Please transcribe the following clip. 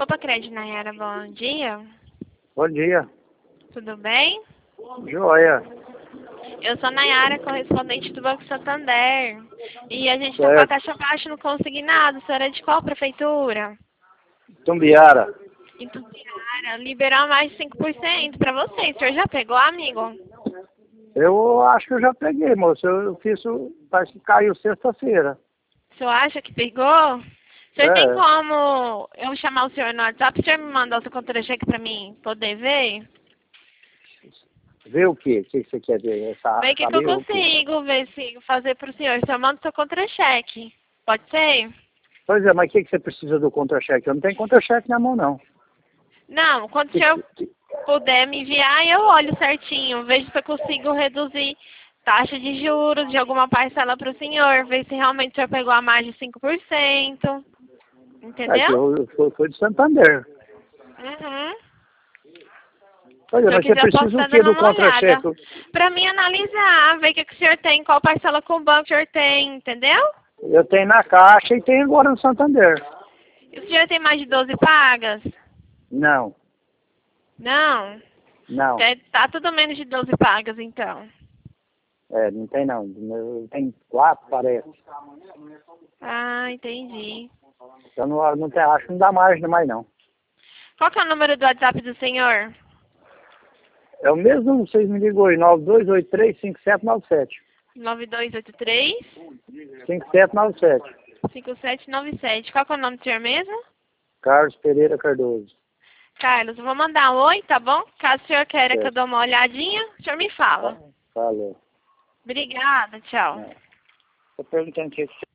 Opa, Crédito Nayara, bom dia. Bom dia. Tudo bem? Joia. Eu sou Nayara, correspondente do Banco Santander. E a gente tá com a Certo. taxa baixa no consignado. A senhora é de qual prefeitura? Tumbiara. Em Tumbiara. Liberar mais de 5% para você. O senhor já pegou, amigo? Eu acho que eu já peguei, moço. Eu fiz o... Parece que caiu sexta-feira. O senhor acha que pegou? O senhor tem É. como eu chamar o senhor no WhatsApp? O senhor me mandar o seu contra-cheque para mim poder ver? Ver o quê? O que você quer ver? Vê o que eu Saber o quê? consigo ver se fazer para o senhor. O senhor manda o seu contra-cheque. Pode ser? Pois é, mas o que você precisa do contra-cheque? Eu não tenho contra-cheque na mão, não. Não, quando o senhor puder me enviar, eu olho certinho. Vejo se eu consigo reduzir taxa de juros de alguma parcela para o senhor. Ver se realmente o senhor pegou a mais de 5%. É que Entendeu? foi de Santander. Uhum. Pois é, Se eu mas você quiser, eu posso precisa estar o quê dando do uma olhada. contra-cheque? Para mim analisar, ver o que o senhor tem, qual parcela com o banco o senhor tem, entendeu? Eu tenho na Caixa e tenho agora no Santander. E o senhor tem mais de 12 pagas? Não, Não. não. Tá tudo menos de 12 pagas, então. É, não tem não. Tem 4, parece. Ah, entendi. Eu não tenho, acho que não dá margem mais não. Qual que é o número do WhatsApp do senhor? É o mesmo, vocês me ligou aí, 9283-5797. 9283 5797. 5797. Qual que é o nome do senhor mesmo? Carlos Pereira Cardoso. Carlos, eu vou mandar um oi, tá bom? Caso o senhor queira que eu Certo. dê uma olhadinha, o senhor me fala. Falou. Obrigada, tchau. Tô perguntando o que